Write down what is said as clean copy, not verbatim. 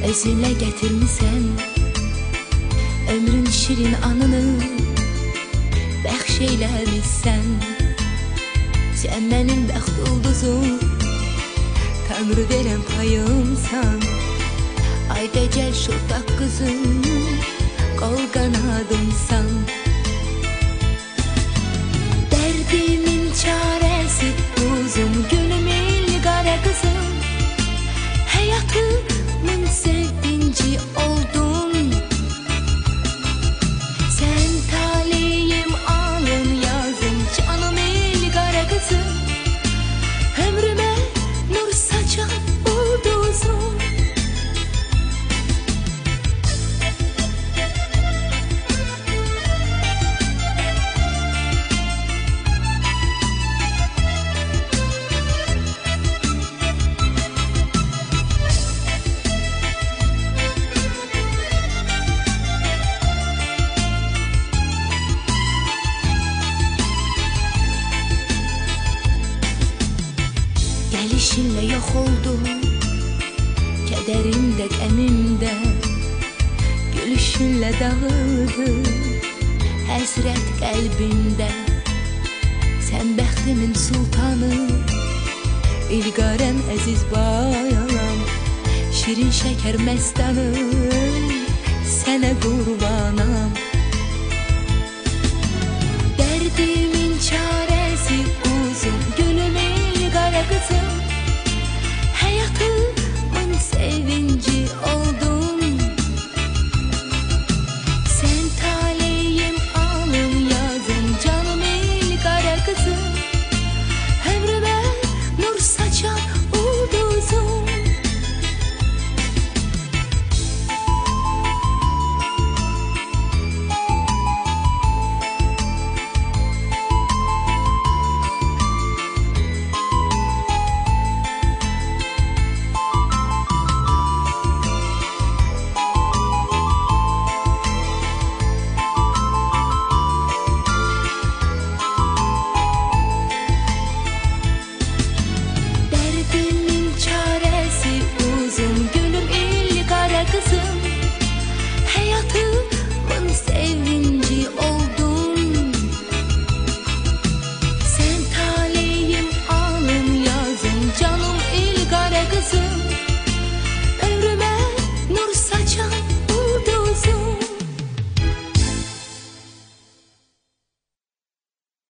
Özünle getirmişsen ömrün şirin anını bəxş eyləmişsən. Sən mənim bəxt ulduzum, Tanrı verən payımsan. Ay gecəl şıltaq qızım, qol qanadımsan. Dərdimin çarəsi uzun, gülümün qara qızım. Həyatımın sevinci oldun. Sen talihim, alın yazım, canımın qara qızım. Ömrüme nur saçan ulduzum. Gelişinle yok oldum, kederimde, qəmimdə. Gülüşünle dağıldı həsrət qəlbimdə. Sən bəxtimin sultanı, İlqarəm əziz bayanam. Şirin şəkər məstanım, sənə qurbanam. Dərdimin çarəsi uzun, gülümün qara qızım. Hayatımın sevinci oldun. Sen talihim, alın yazım, canımın qara qızım. Ömrüme nur saçan ulduzum. Derdimin çaresi uzun, gülüm il qara qızım.